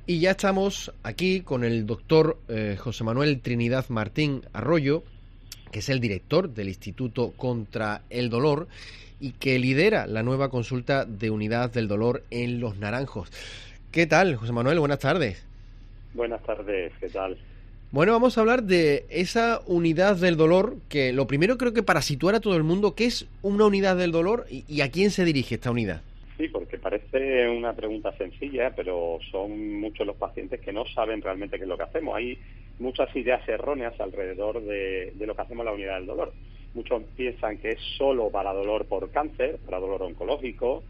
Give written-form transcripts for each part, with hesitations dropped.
Y ya estamos aquí con el doctor José Manuel Trinidad Martín Arroyo, que es el director del Instituto contra el Dolor y que lidera la nueva consulta de unidad del dolor en Los Naranjos. ¿Qué tal, José Manuel? Buenas tardes. Buenas tardes, ¿qué tal? Bueno, vamos a hablar de esa unidad del dolor, que lo primero creo que para situar a todo el mundo, ¿qué es una unidad del dolor y a quién se dirige esta unidad? Sí, porque parece una pregunta sencilla, pero son muchos los pacientes que no saben realmente qué es lo que hacemos. Hay muchas ideas erróneas alrededor de lo que hacemos en la unidad del dolor. Muchos piensan que es solo para dolor por cáncer, para dolor oncológico,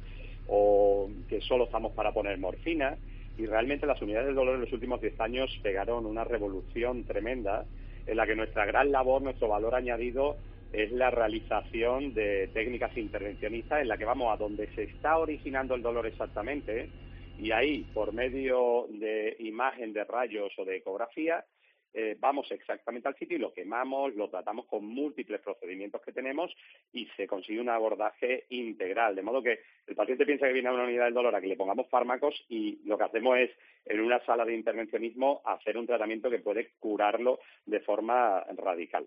o que solo estamos para poner morfina. Y realmente las unidades del dolor en los últimos 10 años pegaron una revolución tremenda en la que nuestra gran labor, nuestro valor añadido es la realización de técnicas intervencionistas en la que vamos a donde se está originando el dolor exactamente y ahí, por medio de imagen de rayos o de ecografía, vamos exactamente al sitio y lo quemamos, lo tratamos con múltiples procedimientos que tenemos y se consigue un abordaje integral. De modo que el paciente piensa que viene a una unidad del dolor a que le pongamos fármacos y lo que hacemos es, en una sala de intervencionismo, hacer un tratamiento que puede curarlo de forma radical.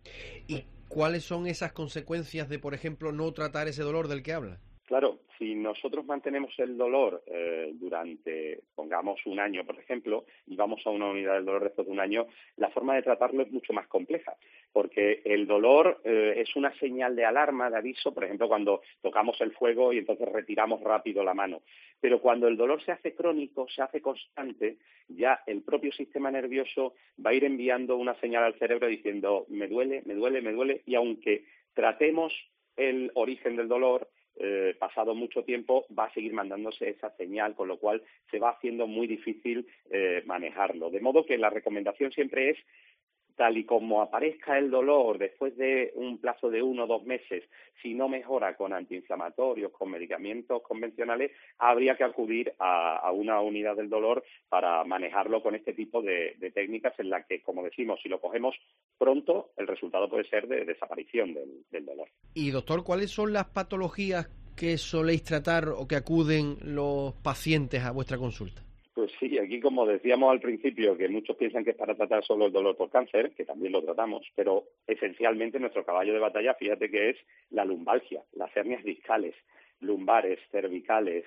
¿Y cuáles son esas consecuencias de, por ejemplo, no tratar ese dolor del que habla? Claro, si nosotros mantenemos el dolor durante, pongamos, un año, por ejemplo, y vamos a una unidad del dolor después de un año, la forma de tratarlo es mucho más compleja, porque el dolor es una señal de alarma, de aviso, por ejemplo, cuando tocamos el fuego y entonces retiramos rápido la mano. Pero cuando el dolor se hace crónico, se hace constante, ya el propio sistema nervioso va a ir enviando una señal al cerebro diciendo me duele, me duele, me duele, y aunque tratemos el origen del dolor, pasado mucho tiempo va a seguir mandándose esa señal, con lo cual se va haciendo muy difícil manejarlo. De modo que la recomendación siempre es, tal y como aparezca el dolor después de un plazo de 1 o 2 meses, si no mejora con antiinflamatorios, con medicamentos convencionales, habría que acudir a una unidad del dolor para manejarlo con este tipo de técnicas en la que, como decimos, si lo cogemos pronto, el resultado puede ser de desaparición del dolor. Y doctor, ¿cuáles son las patologías que soléis tratar o que acuden los pacientes a vuestra consulta? Pues sí, aquí como decíamos al principio, que muchos piensan que es para tratar solo el dolor por cáncer, que también lo tratamos, pero esencialmente nuestro caballo de batalla, fíjate que es la lumbalgia, las hernias discales, lumbares, cervicales.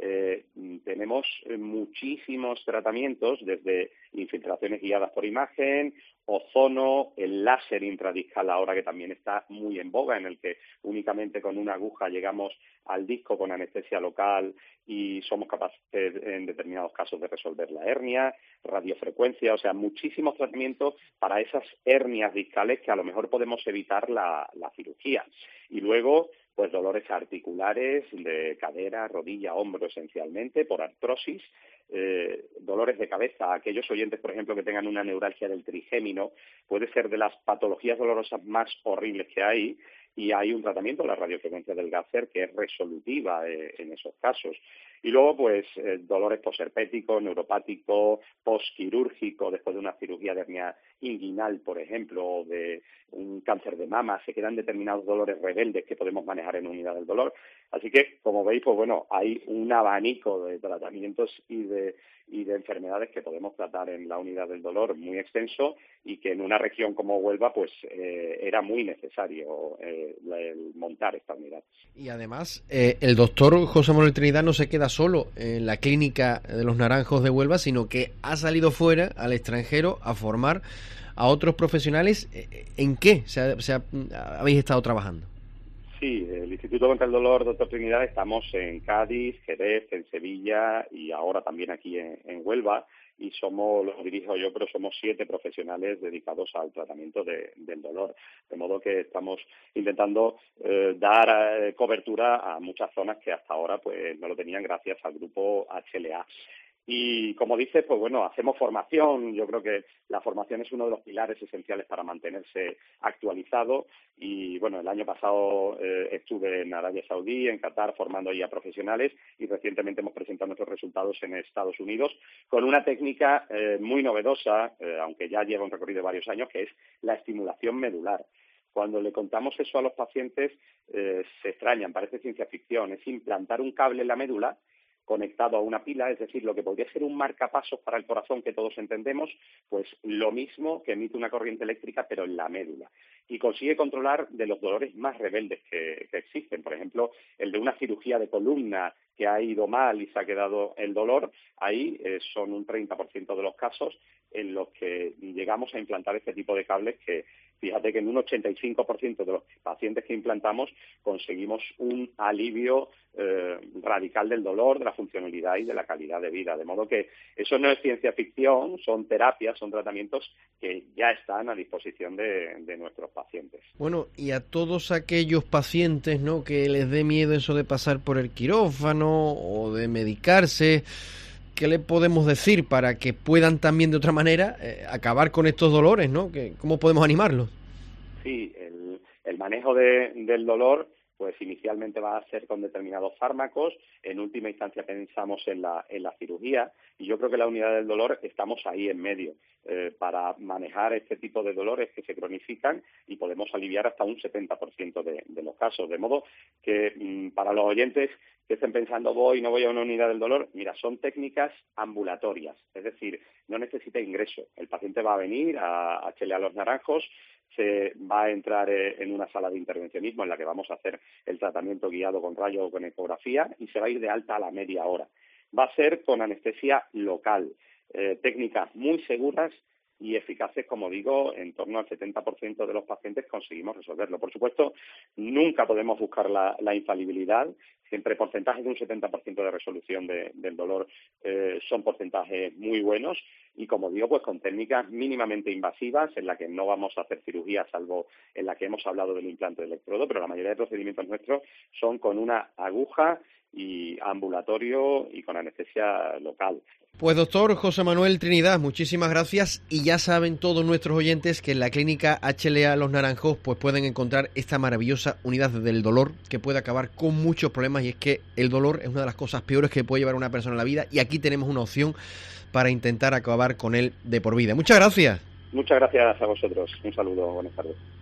Tenemos muchísimos tratamientos, desde infiltraciones guiadas por imagen, ozono, el láser intradiscal ahora que también está muy en boga, en el que únicamente con una aguja llegamos al disco con anestesia local y somos capaces en determinados casos de resolver la hernia, radiofrecuencia, o sea, muchísimos tratamientos para esas hernias discales que a lo mejor podemos evitar la cirugía. Y luego, pues dolores articulares de cadera, rodilla, hombro esencialmente, por artrosis, dolores de cabeza. Aquellos oyentes, por ejemplo, que tengan una neuralgia del trigémino, puede ser de las patologías dolorosas más horribles que hay, y hay un tratamiento, la radiofrecuencia del Gásser, que es resolutiva en esos casos. Y luego, pues, dolores posherpéticos, neuropáticos, posquirúrgicos, después de una cirugía de hernia inguinal, por ejemplo, o de un cáncer de mama, se quedan determinados dolores rebeldes que podemos manejar en unidad del dolor. Así que, como veis, pues bueno, hay un abanico de tratamientos y de enfermedades que podemos tratar en la unidad del dolor muy extenso y que en una región como Huelva, pues era muy necesario el montar esta unidad. Y además, el doctor José Manuel Trinidad no se queda solo en la clínica de Los Naranjos de Huelva, sino que ha salido fuera, al extranjero, a formar a otros profesionales. ¿En qué habéis estado trabajando? Sí, el Instituto contra el Dolor, doctor Trinidad, estamos en Cádiz, Jerez, en Sevilla y ahora también aquí en Huelva, y lo dirijo yo, pero somos 7 profesionales dedicados al tratamiento del dolor. De modo que estamos intentando dar cobertura a muchas zonas que hasta ahora pues no lo tenían gracias al grupo HLA. Y como dices, pues bueno, hacemos formación. Yo creo que la formación es uno de los pilares esenciales para mantenerse actualizado. Y bueno, el año pasado estuve en Arabia Saudí, en Qatar, formando ahí a profesionales, y recientemente hemos presentado nuestros resultados en Estados Unidos con una técnica muy novedosa, aunque ya lleva un recorrido de varios años, que es la estimulación medular. Cuando le contamos eso a los pacientes se extrañan, parece ciencia ficción. Es implantar un cable en la médula conectado a una pila, es decir, lo que podría ser un marcapasos para el corazón que todos entendemos, pues lo mismo que emite una corriente eléctrica, pero en la médula. Y consigue controlar de los dolores más rebeldes que existen. Por ejemplo, el de una cirugía de columna que ha ido mal y se ha quedado el dolor, ahí son un 30% de los casos en los que llegamos a implantar este tipo de cables que, fíjate que en un 85% de los pacientes que implantamos conseguimos un alivio radical del dolor, de la funcionalidad y de la calidad de vida. De modo que eso no es ciencia ficción, son terapias, son tratamientos que ya están a disposición de nuestros pacientes. Bueno, y a todos aquellos pacientes, ¿no?, que les dé miedo eso de pasar por el quirófano o de medicarse, ¿qué le podemos decir para que puedan también de otra manera acabar con estos dolores, ¿no? ¿Cómo podemos animarlos? Sí, el manejo del dolor, pues inicialmente va a ser con determinados fármacos, en última instancia pensamos en la cirugía, y yo creo que la unidad del dolor estamos ahí en medio para manejar este tipo de dolores que se cronifican y podemos aliviar hasta un 70% de los casos, de modo que para los oyentes que estén pensando no voy a una unidad del dolor, mira, son técnicas ambulatorias, es decir, no necesita ingreso, el paciente va a venir a HLA Los Naranjos, se va a entrar en una sala de intervencionismo en la que vamos a hacer el tratamiento guiado con rayo o con ecografía y se va a ir de alta a la media hora. Va a ser con anestesia local, técnicas muy seguras y eficaces, como digo, en torno al 70% de los pacientes conseguimos resolverlo. Por supuesto, nunca podemos buscar la infalibilidad, siempre porcentajes de un 70% de resolución del dolor son porcentajes muy buenos y, como digo, pues con técnicas mínimamente invasivas en la que no vamos a hacer cirugía, salvo en la que hemos hablado del implante de electrodo, pero la mayoría de procedimientos nuestros son con una aguja y ambulatorio y con anestesia local. Pues doctor José Manuel Trinidad, muchísimas gracias, y ya saben todos nuestros oyentes que en la clínica HLA Los Naranjos pues pueden encontrar esta maravillosa unidad del dolor que puede acabar con muchos problemas, y es que el dolor es una de las cosas peores que puede llevar a una persona en la vida, y aquí tenemos una opción para intentar acabar con él de por vida. Muchas gracias. Muchas gracias a vosotros. Un saludo, buenas tardes.